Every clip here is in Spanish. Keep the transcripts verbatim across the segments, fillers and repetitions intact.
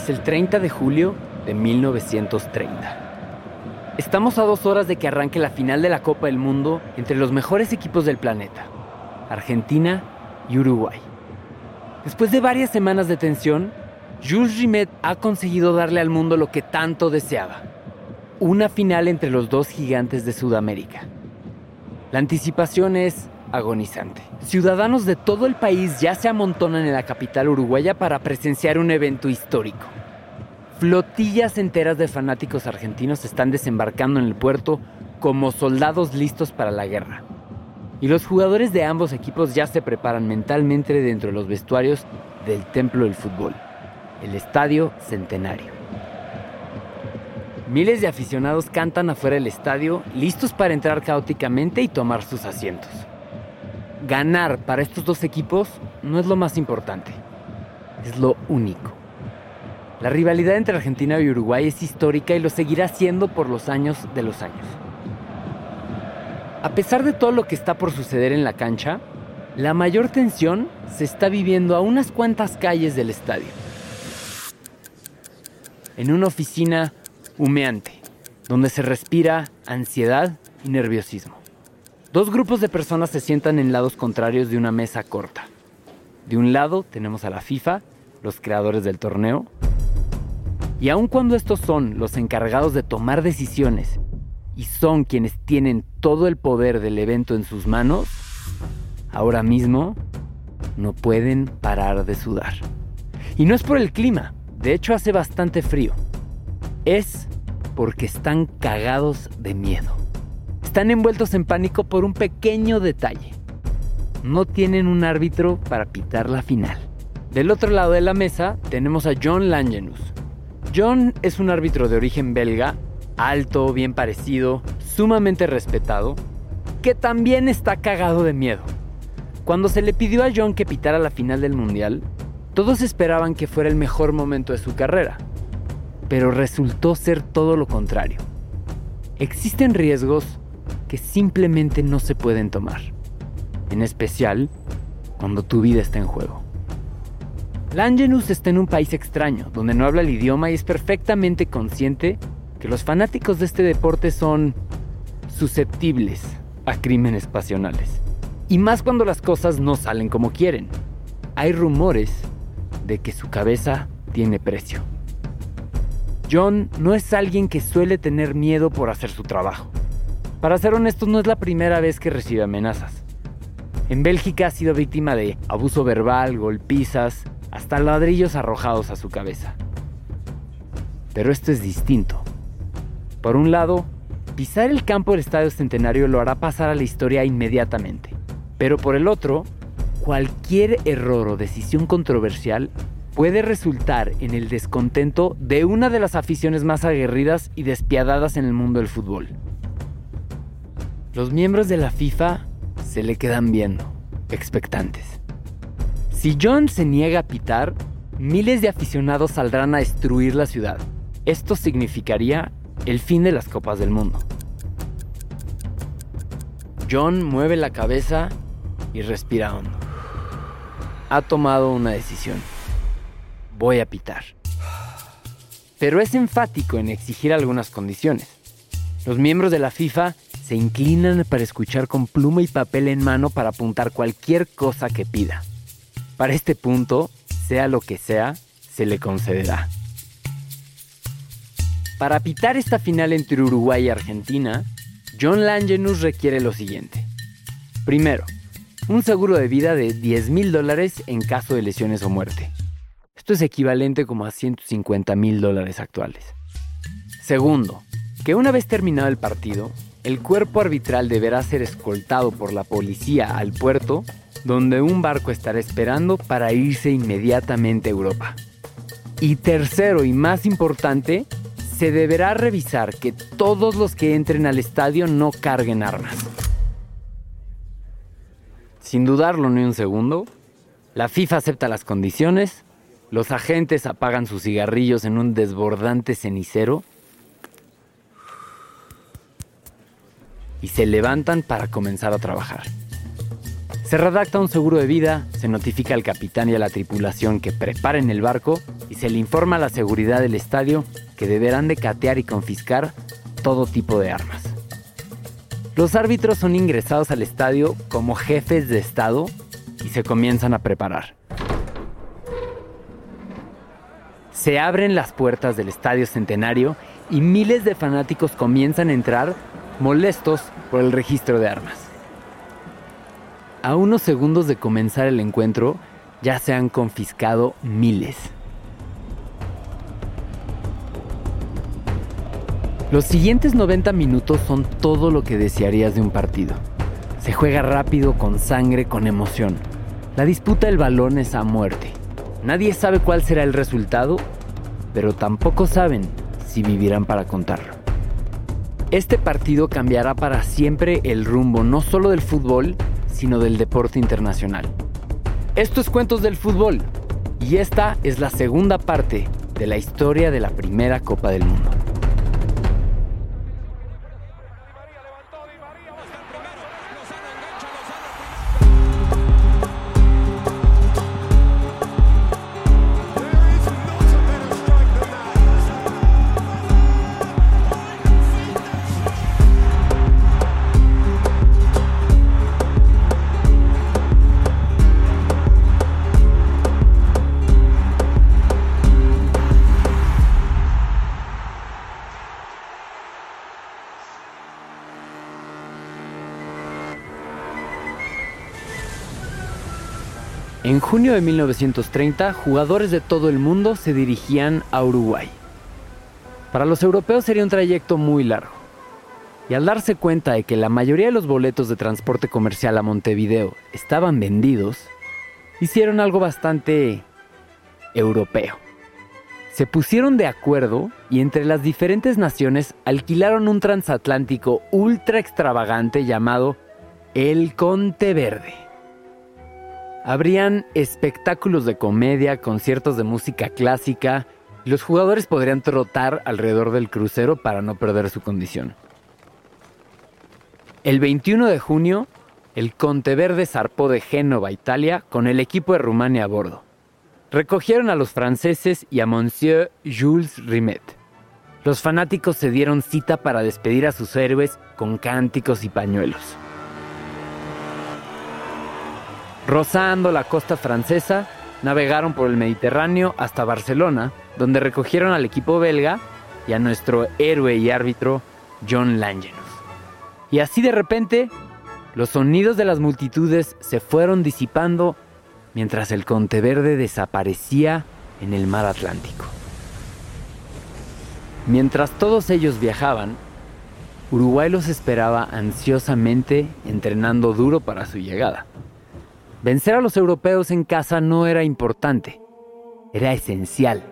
Es el treinta de julio de mil novecientos treinta. Estamos a dos horas de que arranque la final de la Copa del Mundo entre los mejores equipos del planeta, Argentina y Uruguay. Después de varias semanas de tensión, Jules Rimet ha conseguido darle al mundo lo que tanto deseaba: una final entre los dos gigantes de Sudamérica. La anticipación es agonizante. Ciudadanos de todo el país ya se amontonan en la capital uruguaya para presenciar un evento histórico. Flotillas enteras de fanáticos argentinos están desembarcando en el puerto como soldados listos para la guerra. Y los jugadores de ambos equipos ya se preparan mentalmente dentro de los vestuarios del templo del fútbol, el Estadio Centenario. Miles de aficionados cantan afuera del estadio, listos para entrar caóticamente y tomar sus asientos. Ganar para estos dos equipos no es lo más importante, es lo único. La rivalidad entre Argentina y Uruguay es histórica y lo seguirá siendo por los años de los años. A pesar de todo lo que está por suceder en la cancha, la mayor tensión se está viviendo a unas cuantas calles del estadio. En una oficina humeante, donde se respira ansiedad y nerviosismo. Dos grupos de personas se sientan en lados contrarios de una mesa corta. De un lado tenemos a la FIFA, los creadores del torneo, y aun cuando estos son los encargados de tomar decisiones y son quienes tienen todo el poder del evento en sus manos, ahora mismo no pueden parar de sudar. Y no es por el clima, de hecho hace bastante frío. Es porque están cagados de miedo. Están envueltos en pánico por un pequeño detalle. No tienen un árbitro para pitar la final. Del otro lado de la mesa tenemos a John Langenus. John es un árbitro de origen belga, alto, bien parecido, sumamente respetado, que también está cagado de miedo. Cuando se le pidió a John que pitara la final del Mundial, todos esperaban que fuera el mejor momento de su carrera, pero resultó ser todo lo contrario. Existen riesgos que simplemente no se pueden tomar, en especial cuando tu vida está en juego. Langenus está en un país extraño, donde no habla el idioma y es perfectamente consciente que los fanáticos de este deporte son susceptibles a crímenes pasionales. Y más cuando las cosas no salen como quieren. Hay rumores de que su cabeza tiene precio. John no es alguien que suele tener miedo por hacer su trabajo. Para ser honestos, no es la primera vez que recibe amenazas. En Bélgica ha sido víctima de abuso verbal, golpizas, hasta ladrillos arrojados a su cabeza. Pero esto es distinto. Por un lado, pisar el campo del Estadio Centenario lo hará pasar a la historia inmediatamente. Pero por el otro, cualquier error o decisión controversial puede resultar en el descontento de una de las aficiones más aguerridas y despiadadas en el mundo del fútbol. Los miembros de la FIFA se le quedan viendo, expectantes. Si John se niega a pitar, miles de aficionados saldrán a destruir la ciudad. Esto significaría el fin de las Copas del Mundo. John mueve la cabeza y respira hondo. Ha tomado una decisión. Voy a pitar. Pero es enfático en exigir algunas condiciones. Los miembros de la FIFA se inclinan para escuchar con pluma y papel en mano para apuntar cualquier cosa que pida. Para este punto, sea lo que sea, se le concederá. Para pitar esta final entre Uruguay y Argentina, John Langenus requiere lo siguiente. Primero, un seguro de vida de diez mil dólares en caso de lesiones o muerte. Esto es equivalente como a ciento cincuenta mil dólares actuales. Segundo, que una vez terminado el partido, el cuerpo arbitral deberá ser escoltado por la policía al puerto, donde un barco estará esperando para irse inmediatamente a Europa. Y tercero y más importante, se deberá revisar que todos los que entren al estadio no carguen armas. Sin dudarlo ni un segundo, la FIFA acepta las condiciones, los agentes apagan sus cigarrillos en un desbordante cenicero y se levantan para comenzar a trabajar. Se redacta un seguro de vida, se notifica al capitán y a la tripulación que preparen el barco y se le informa a la seguridad del estadio que deberán de catear y confiscar todo tipo de armas. Los árbitros son ingresados al estadio como jefes de estado y se comienzan a preparar. Se abren las puertas del Estadio Centenario y miles de fanáticos comienzan a entrar molestos por el registro de armas. A unos segundos de comenzar el encuentro, ya se han confiscado miles. Los siguientes noventa minutos son todo lo que desearías de un partido. Se juega rápido, con sangre, con emoción. La disputa del balón es a muerte. Nadie sabe cuál será el resultado, pero tampoco saben si vivirán para contarlo. Este partido cambiará para siempre el rumbo no solo del fútbol, sino del deporte internacional. Esto es Cuentos del Fútbol, y esta es la segunda parte de la historia de la primera Copa del Mundo. En junio de mil novecientos treinta, jugadores de todo el mundo se dirigían a Uruguay. Para los europeos sería un trayecto muy largo. Y al darse cuenta de que la mayoría de los boletos de transporte comercial a Montevideo estaban vendidos, hicieron algo bastante europeo. Se pusieron de acuerdo y entre las diferentes naciones alquilaron un transatlántico ultra extravagante llamado el Conte Verde. Habrían espectáculos de comedia, conciertos de música clásica, y los jugadores podrían trotar alrededor del crucero para no perder su condición. El veintiuno de junio, el Conte Verde zarpó de Génova, Italia, con el equipo de Rumania a bordo. Recogieron a los franceses y a Monsieur Jules Rimet. Los fanáticos se dieron cita para despedir a sus héroes con cánticos y pañuelos. Rozando la costa francesa, navegaron por el Mediterráneo hasta Barcelona, donde recogieron al equipo belga y a nuestro héroe y árbitro John Langenus. Y así de repente, los sonidos de las multitudes se fueron disipando mientras el Conte Verde desaparecía en el mar Atlántico. Mientras todos ellos viajaban, Uruguay los esperaba ansiosamente, entrenando duro para su llegada. Vencer a los europeos en casa no era importante, era esencial.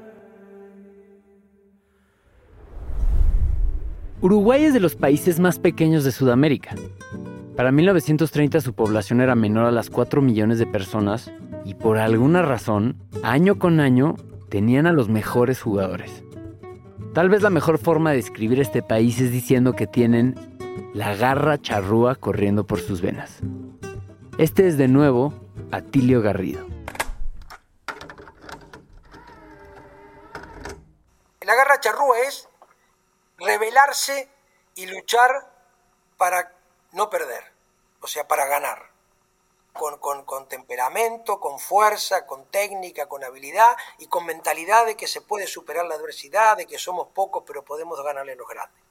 Uruguay es de los países más pequeños de Sudamérica. Para mil novecientos treinta su población era menor a las cuatro millones de personas y por alguna razón, año con año, tenían a los mejores jugadores. Tal vez la mejor forma de describir este país es diciendo que tienen la garra charrúa corriendo por sus venas. Este es de nuevo Atilio Garrido. La garra charrúa es rebelarse y luchar para no perder, o sea, para ganar. Con, con, con temperamento, con fuerza, con técnica, con habilidad y con mentalidad de que se puede superar la adversidad, de que somos pocos pero podemos ganarle a los grandes.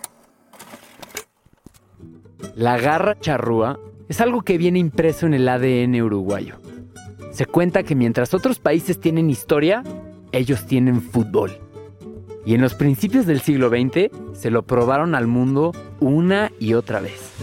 La garra charrúa es algo que viene impreso en el A D N uruguayo. Se cuenta que mientras otros países tienen historia, ellos tienen fútbol. Y en los principios del siglo veinte se lo probaron al mundo una y otra vez.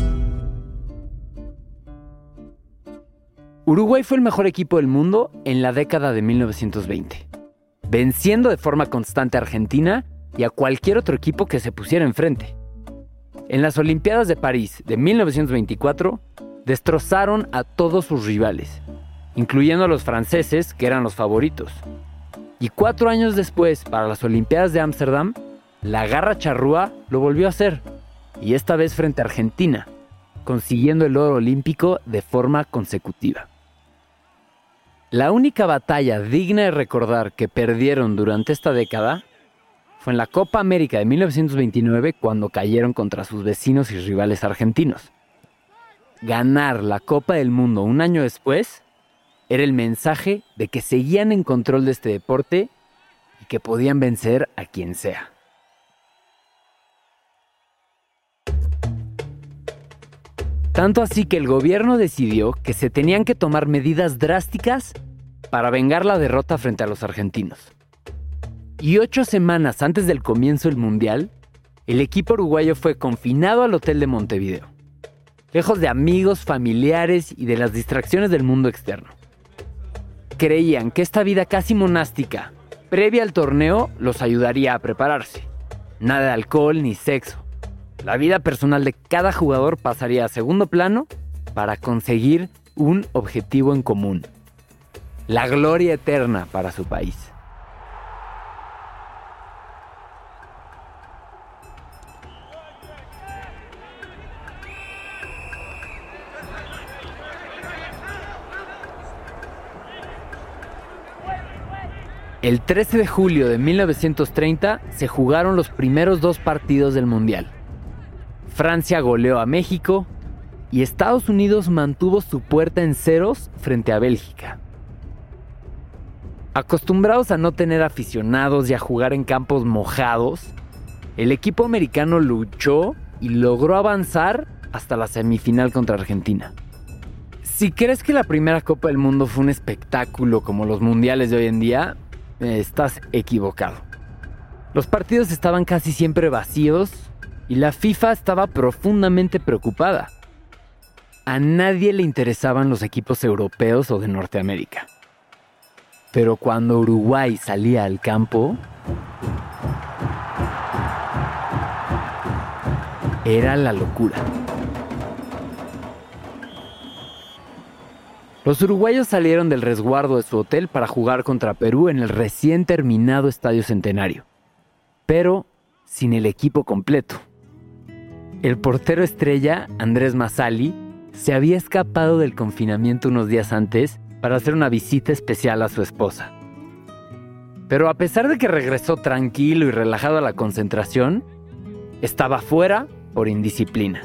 Uruguay fue el mejor equipo del mundo en la década de mil novecientos veinte, venciendo de forma constante a Argentina y a cualquier otro equipo que se pusiera enfrente. En las Olimpiadas de París de mil novecientos veinticuatro, destrozaron a todos sus rivales, incluyendo a los franceses, que eran los favoritos. Y cuatro años después, para las Olimpiadas de Ámsterdam, la garra charrúa lo volvió a hacer, y esta vez frente a Argentina, consiguiendo el oro olímpico de forma consecutiva. La única batalla digna de recordar que perdieron durante esta década fue en la Copa América de mil novecientos veintinueve, cuando cayeron contra sus vecinos y rivales argentinos. Ganar la Copa del Mundo un año después era el mensaje de que seguían en control de este deporte y que podían vencer a quien sea. Tanto así que el gobierno decidió que se tenían que tomar medidas drásticas para vengar la derrota frente a los argentinos. Y ocho semanas antes del comienzo del Mundial, el equipo uruguayo fue confinado al hotel de Montevideo, lejos de amigos, familiares y de las distracciones del mundo externo. Creían que esta vida casi monástica, previa al torneo, los ayudaría a prepararse. Nada de alcohol ni sexo. La vida personal de cada jugador pasaría a segundo plano para conseguir un objetivo en común: la gloria eterna para su país. El trece de julio de mil novecientos treinta se jugaron los primeros dos partidos del Mundial. Francia goleó a México y Estados Unidos mantuvo su puerta en ceros frente a Bélgica. Acostumbrados a no tener aficionados y a jugar en campos mojados, el equipo americano luchó y logró avanzar hasta la semifinal contra Argentina. Si crees que la primera Copa del Mundo fue un espectáculo como los mundiales de hoy en día, estás equivocado. Los partidos estaban casi siempre vacíos y la FIFA estaba profundamente preocupada. A nadie le interesaban los equipos europeos o de Norteamérica. Pero cuando Uruguay salía al campo, era la locura. Los uruguayos salieron del resguardo de su hotel para jugar contra Perú en el recién terminado Estadio Centenario, pero sin el equipo completo. El portero estrella, Andrés Mazzali, se había escapado del confinamiento unos días antes para hacer una visita especial a su esposa. Pero a pesar de que regresó tranquilo y relajado a la concentración, estaba fuera por indisciplina.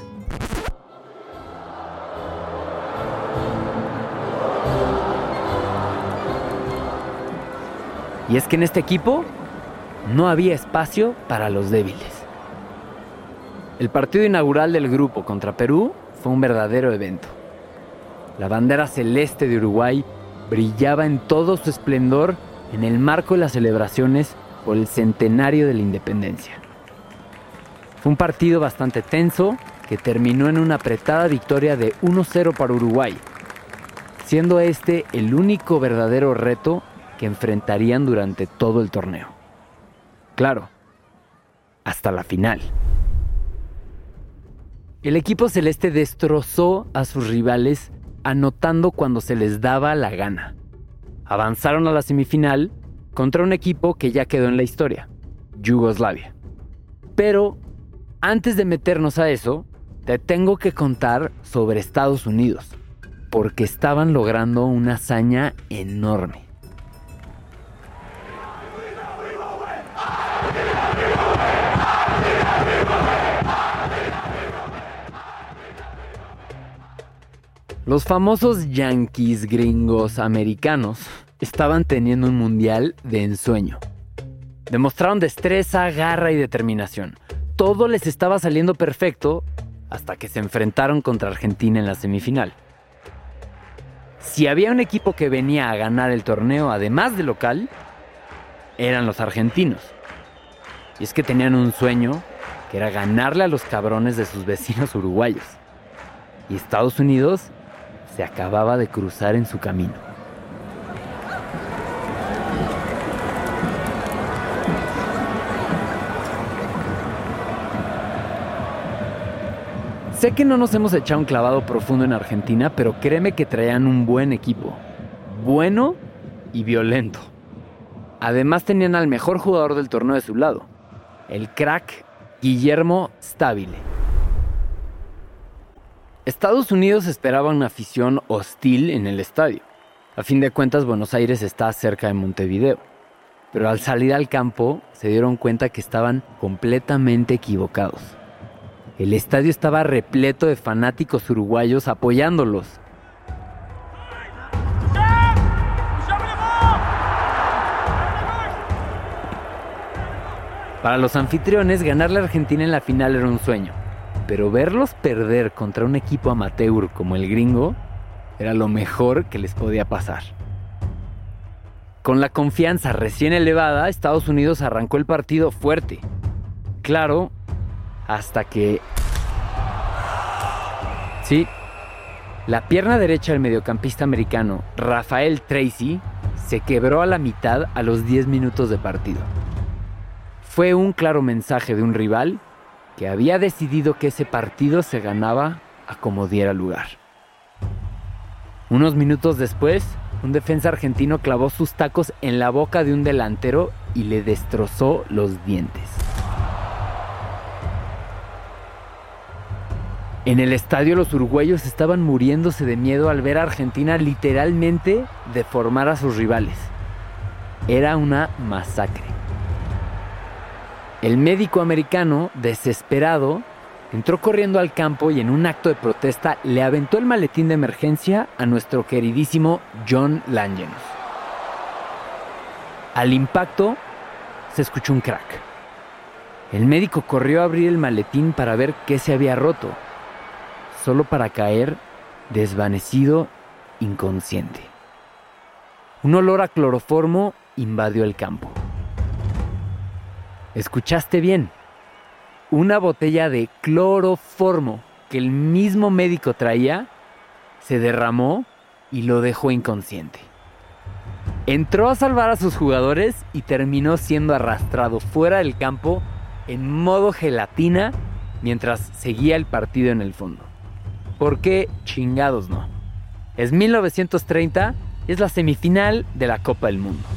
Y es que en este equipo no había espacio para los débiles. El partido inaugural del grupo contra Perú fue un verdadero evento. La bandera celeste de Uruguay brillaba en todo su esplendor en el marco de las celebraciones por el centenario de la independencia. Fue un partido bastante tenso que terminó en una apretada victoria de uno cero para Uruguay, siendo este el único verdadero reto que enfrentarían durante todo el torneo. Claro, hasta la final. El equipo celeste destrozó a sus rivales anotando cuando se les daba la gana. Avanzaron a la semifinal contra un equipo que ya quedó en la historia, Yugoslavia. Pero antes de meternos a eso, te tengo que contar sobre Estados Unidos, porque estaban logrando una hazaña enorme. Los famosos yanquis gringos americanos estaban teniendo un mundial de ensueño. Demostraron destreza, garra y determinación. Todo les estaba saliendo perfecto hasta que se enfrentaron contra Argentina en la semifinal. Si había un equipo que venía a ganar el torneo además de local, eran los argentinos. Y es que tenían un sueño que era ganarle a los cabrones de sus vecinos uruguayos. Y Estados Unidos se acababa de cruzar en su camino. Sé que no nos hemos echado un clavado profundo en Argentina, pero créeme que traían un buen equipo. Bueno y violento. Además tenían al mejor jugador del torneo de su lado, el crack Guillermo Stabile. Estados Unidos esperaba una afición hostil en el estadio. A fin de cuentas, Buenos Aires está cerca de Montevideo. Pero al salir al campo, se dieron cuenta que estaban completamente equivocados. El estadio estaba repleto de fanáticos uruguayos apoyándolos. Para los anfitriones, ganarle a Argentina en la final era un sueño. Pero verlos perder contra un equipo amateur como el gringo era lo mejor que les podía pasar. Con la confianza recién elevada, Estados Unidos arrancó el partido fuerte. Claro, hasta que... Sí, la pierna derecha del mediocampista americano Rafael Tracy se quebró a la mitad a los diez minutos de partido. Fue un claro mensaje de un rival que había decidido que ese partido se ganaba a como diera lugar. Unos minutos después, un defensa argentino clavó sus tacos en la boca de un delantero y le destrozó los dientes. En el estadio los uruguayos estaban muriéndose de miedo al ver a Argentina literalmente deformar a sus rivales. Era una masacre. El médico americano, desesperado, entró corriendo al campo y en un acto de protesta le aventó el maletín de emergencia a nuestro queridísimo John Langenus. Al impacto, se escuchó un crack. El médico corrió a abrir el maletín para ver qué se había roto, solo para caer desvanecido, inconsciente. Un olor a cloroformo invadió el campo. ¿Escuchaste bien? Una botella de cloroformo que el mismo médico traía se derramó y lo dejó inconsciente. Entró a salvar a sus jugadores y terminó siendo arrastrado fuera del campo en modo gelatina mientras seguía el partido en el fondo. ¿Por qué chingados no? Es mil novecientos treinta y es la semifinal de la Copa del Mundo.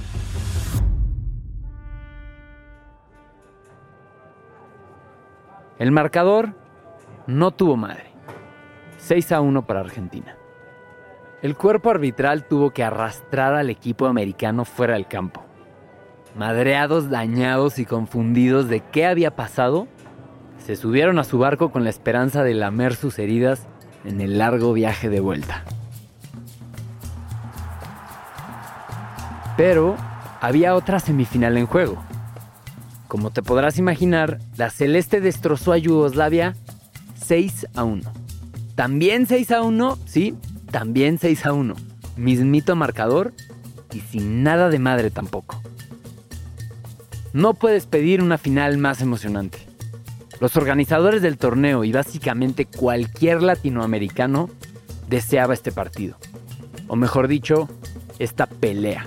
El marcador no tuvo madre. seis a uno para Argentina. El cuerpo arbitral tuvo que arrastrar al equipo americano fuera del campo. Madreados, dañados y confundidos de qué había pasado, se subieron a su barco con la esperanza de lamer sus heridas en el largo viaje de vuelta. Pero había otra semifinal en juego. Como te podrás imaginar, la celeste destrozó a Yugoslavia seis a uno. También seis a uno, sí, también seis a uno. Mismito marcador y sin nada de madre tampoco. No puedes pedir una final más emocionante. Los organizadores del torneo y básicamente cualquier latinoamericano deseaba este partido. O mejor dicho, esta pelea.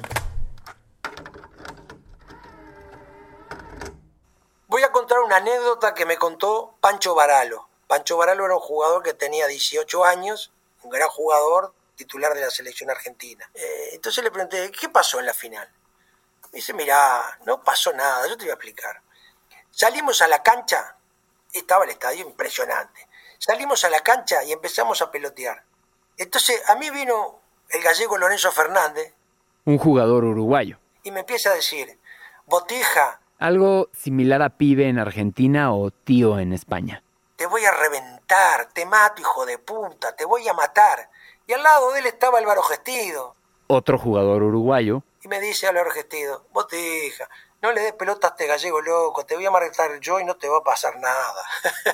Voy a contar una anécdota que me contó Pancho Varalo. Pancho Varalo era un jugador que tenía dieciocho años, un gran jugador, titular de la selección argentina. Eh, entonces le pregunté, ¿qué pasó en la final? Me dice, mirá, no pasó nada, yo te voy a explicar. Salimos a la cancha, estaba el estadio impresionante. Salimos a la cancha y empezamos a pelotear. Entonces a mí vino el gallego Lorenzo Fernández. Un jugador uruguayo. Y me empieza a decir, Botija. Algo similar a pibe en Argentina o tío en España. Te voy a reventar, te mato, hijo de puta, te voy a matar. Y al lado de él estaba Álvaro Gestido. Otro jugador uruguayo. Y me dice Álvaro Gestido, Botija, no le des pelota a este gallego loco, te voy a matar yo y no te va a pasar nada.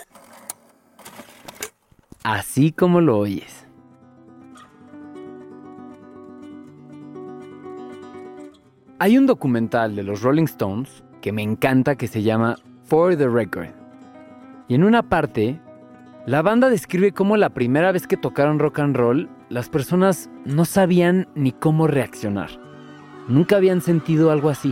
Así como lo oyes. Hay un documental de los Rolling Stones que me encanta que se llama For the Record. Y en una parte, la banda describe cómo la primera vez que tocaron rock and roll, las personas no sabían ni cómo reaccionar. Nunca habían sentido algo así.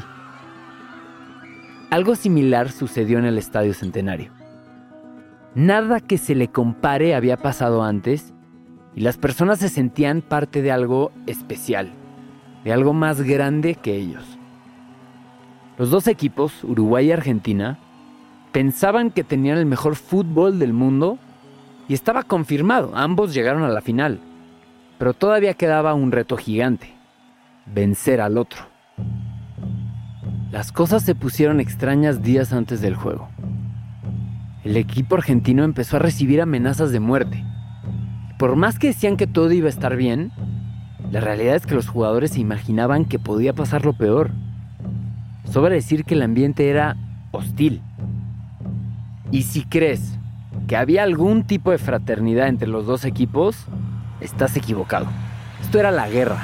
Algo similar sucedió en el Estadio Centenario. Nada que se le compare había pasado antes y las personas se sentían parte de algo especial, de algo más grande que ellos. Los dos equipos, Uruguay y Argentina, pensaban que tenían el mejor fútbol del mundo y estaba confirmado, ambos llegaron a la final. Pero todavía quedaba un reto gigante: vencer al otro. Las cosas se pusieron extrañas días antes del juego. El equipo argentino empezó a recibir amenazas de muerte. Por más que decían que todo iba a estar bien, la realidad es que los jugadores se imaginaban que podía pasar lo peor. Sobra decir que el ambiente era hostil. Y si crees que había algún tipo de fraternidad entre los dos equipos, estás equivocado. Esto era la guerra.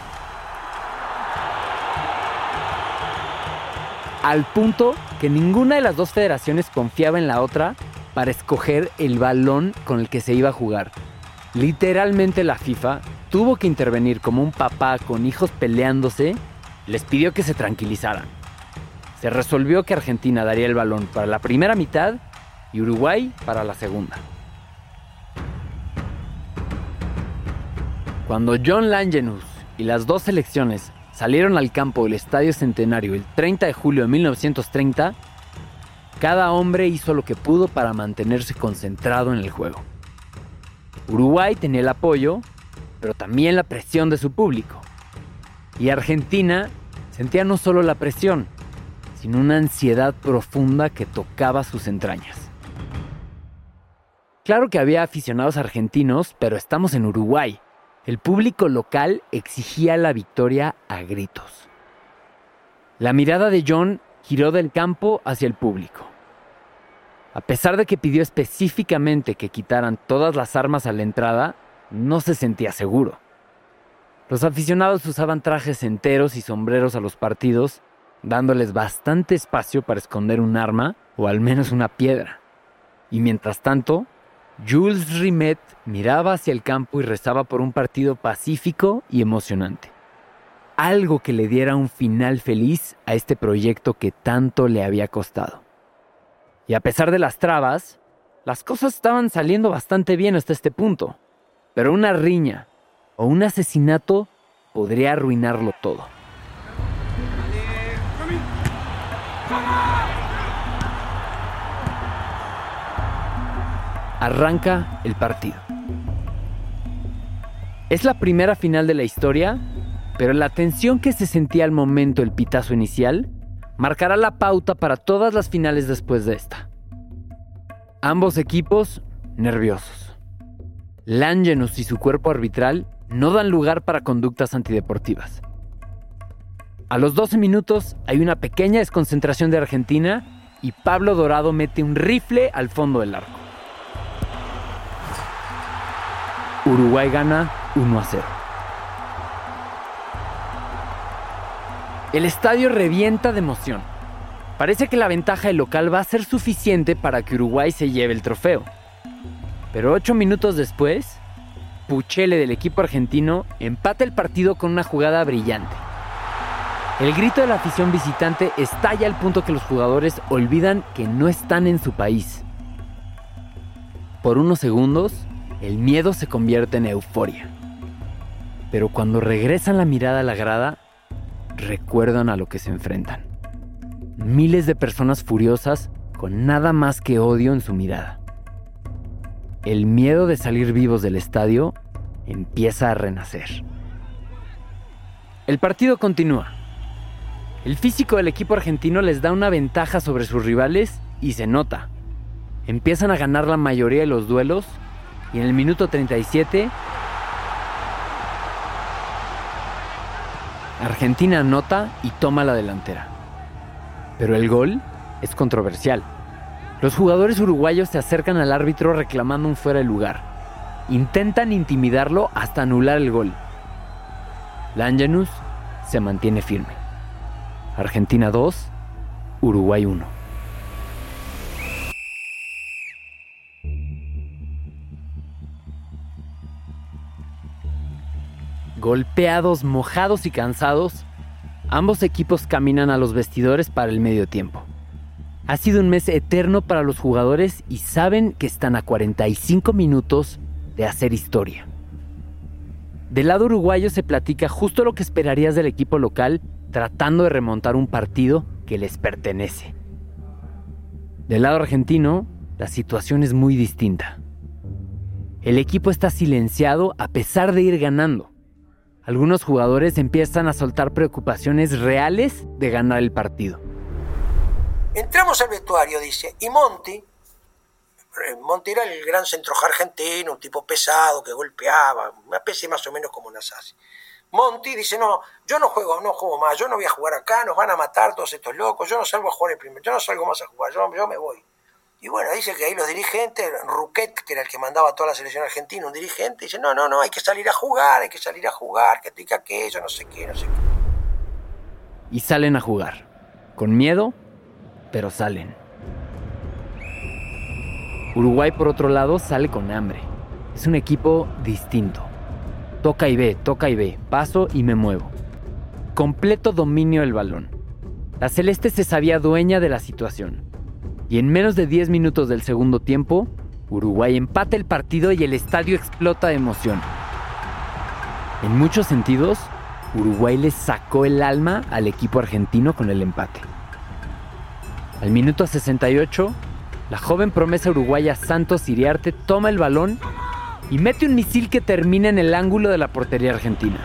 Al punto que ninguna de las dos federaciones confiaba en la otra para escoger el balón con el que se iba a jugar. Literalmente la FIFA tuvo que intervenir como un papá con hijos peleándose. Les pidió que se tranquilizaran. Se resolvió que Argentina daría el balón para la primera mitad y Uruguay para la segunda. Cuando John Langenus y las dos selecciones salieron al campo del Estadio Centenario el treinta de julio de mil novecientos treinta, cada hombre hizo lo que pudo para mantenerse concentrado en el juego. Uruguay tenía el apoyo, pero también la presión de su público. Y Argentina sentía no solo la presión, sino una ansiedad profunda que tocaba sus entrañas. Claro que había aficionados argentinos, pero estamos en Uruguay. El público local exigía la victoria a gritos. La mirada de John giró del campo hacia el público. A pesar de que pidió específicamente que quitaran todas las armas a la entrada, no se sentía seguro. Los aficionados usaban trajes enteros y sombreros a los partidos, dándoles bastante espacio para esconder un arma o al menos una piedra. Y mientras tanto, Jules Rimet miraba hacia el campo y rezaba por un partido pacífico y emocionante. Algo que le diera un final feliz a este proyecto que tanto le había costado. Y a pesar de las trabas, las cosas estaban saliendo bastante bien hasta este punto. Pero una riña o un asesinato podría arruinarlo todo. Arranca el partido. Es la primera final de la historia, pero la tensión que se sentía al momento del pitazo inicial marcará la pauta para todas las finales después de esta. Ambos equipos nerviosos. Langenus y su cuerpo arbitral no dan lugar para conductas antideportivas. A los doce minutos hay una pequeña desconcentración de Argentina y Pablo Dorado mete un rifle al fondo del arco. Uruguay gana uno a cero. El estadio revienta de emoción. Parece que la ventaja del local va a ser suficiente para que Uruguay se lleve el trofeo. Pero ocho minutos después, Puchele del equipo argentino empata el partido con una jugada brillante. El grito de la afición visitante estalla al punto que los jugadores olvidan que no están en su país. Por unos segundos, el miedo se convierte en euforia. Pero cuando regresan la mirada a la grada, recuerdan a lo que se enfrentan. Miles de personas furiosas con nada más que odio en su mirada. El miedo de salir vivos del estadio empieza a renacer. El partido continúa. El físico del equipo argentino les da una ventaja sobre sus rivales y se nota. Empiezan a ganar la mayoría de los duelos y en el minuto treinta y siete, Argentina anota y toma la delantera. Pero el gol es controversial. Los jugadores uruguayos se acercan al árbitro reclamando un fuera de lugar. Intentan intimidarlo hasta anular el gol. Langenus se mantiene firme. Argentina dos, Uruguay uno. Golpeados, mojados y cansados, ambos equipos caminan a los vestidores para el medio tiempo. Ha sido un mes eterno para los jugadores y saben que están a cuarenta y cinco minutos de hacer historia. Del lado uruguayo se platica justo lo que esperarías del equipo local tratando de remontar un partido que les pertenece. Del lado argentino, la situación es muy distinta. El equipo está silenciado a pesar de ir ganando. Algunos jugadores empiezan a soltar preocupaciones reales de ganar el partido. Entramos al vestuario, dice, y Monti, Monti era el gran centrojugador argentino, un tipo pesado que golpeaba, una especie más o menos como Nasasi. Monti dice, no, yo no juego, no juego más, yo no voy a jugar acá, nos van a matar todos estos locos, yo no salgo a jugar el primero, yo no salgo más a jugar, yo, yo me voy. Y bueno, dice que ahí los dirigentes, Ruquet, que era el que mandaba a toda la selección argentina, un dirigente, dice, no, no, no, hay que salir a jugar, hay que salir a jugar, que tica aquello, no sé qué, no sé qué. Y salen a jugar, con miedo, pero salen. Uruguay, por otro lado, sale con hambre. Es un equipo distinto. Toca y ve, toca y ve, paso y me muevo. Completo dominio del balón. La Celeste se sabía dueña de la situación. Y en menos de diez minutos del segundo tiempo, Uruguay empata el partido y el estadio explota de emoción. En muchos sentidos, Uruguay le sacó el alma al equipo argentino con el empate. Al minuto sesenta y ocho, la joven promesa uruguaya Santos Iriarte toma el balón y mete un misil que termina en el ángulo de la portería argentina.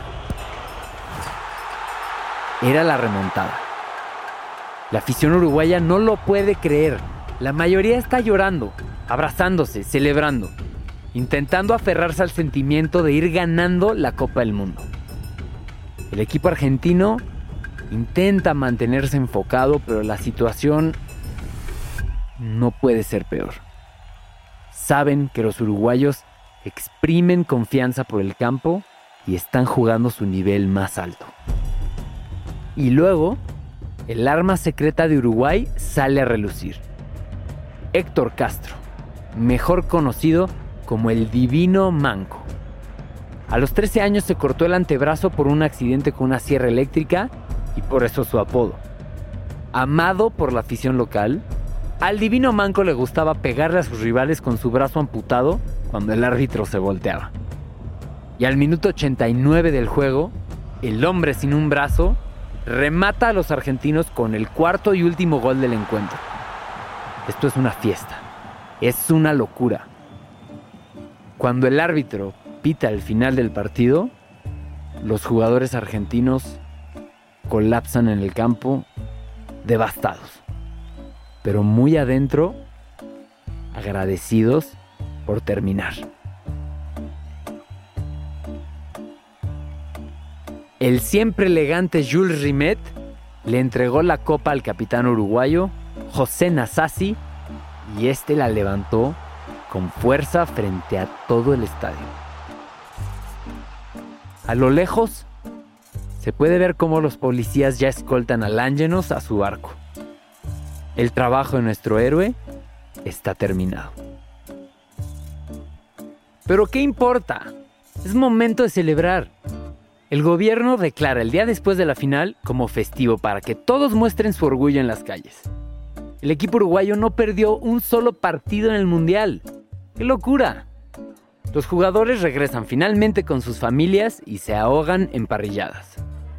Era la remontada. La afición uruguaya no lo puede creer. La mayoría está llorando, abrazándose, celebrando, intentando aferrarse al sentimiento de ir ganando la Copa del Mundo. El equipo argentino intenta mantenerse enfocado, pero la situación no puede ser peor. Saben que los uruguayos exprimen confianza por el campo y están jugando su nivel más alto. Y luego, el arma secreta de Uruguay sale a relucir. Héctor Castro, mejor conocido como el Divino Manco. A los trece años se cortó el antebrazo por un accidente con una sierra eléctrica y por eso su apodo. Amado por la afición local, al Divino Manco le gustaba pegarle a sus rivales con su brazo amputado cuando el árbitro se volteaba. Y al minuto ochenta y nueve del juego, el hombre sin un brazo remata a los argentinos con el cuarto y último gol del encuentro. Esto es una fiesta, es una locura. Cuando el árbitro pita el final del partido, los jugadores argentinos colapsan en el campo, devastados, pero muy adentro, agradecidos por terminar. El siempre elegante Jules Rimet le entregó la copa al capitán uruguayo José Nasasi y este la levantó con fuerza frente a todo el estadio. A lo lejos se puede ver cómo los policías ya escoltan a Langenos a su barco. El trabajo de nuestro héroe está terminado. ¿Pero qué importa? Es momento de celebrar. El gobierno declara el día después de la final como festivo para que todos muestren su orgullo en las calles. El equipo uruguayo no perdió un solo partido en el Mundial. ¡Qué locura! Los jugadores regresan finalmente con sus familias y se ahogan en parrilladas.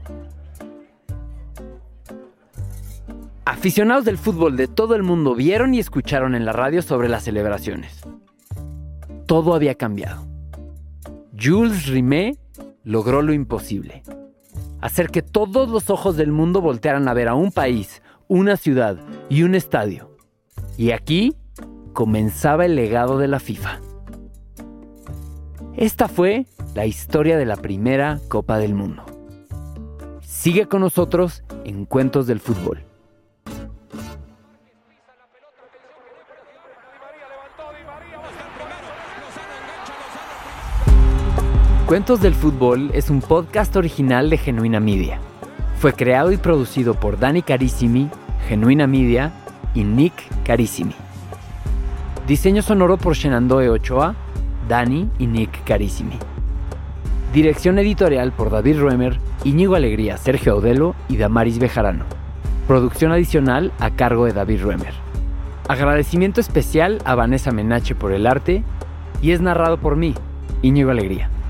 Aficionados del fútbol de todo el mundo vieron y escucharon en la radio sobre las celebraciones. Todo había cambiado. Jules Rimet logró lo imposible: hacer que todos los ojos del mundo voltearan a ver a un país, una ciudad y un estadio. Y aquí comenzaba el legado de la FIFA. Esta fue la historia de la primera Copa del Mundo. Sigue con nosotros en Cuentos del Fútbol. Cuentos del Fútbol es un podcast original de Genuina Media. Fue creado y producido por Dani Carissimi, Genuina Media y Nick Carissimi. Diseño sonoro por Shenandoe Ochoa, Dani y Nick Carissimi. Dirección editorial por David Ruemer, Íñigo Alegría, Sergio Audelo y Damaris Bejarano. Producción adicional a cargo de David Ruemer. Agradecimiento especial a Vanessa Menache por el arte y es narrado por mí, Íñigo Alegría.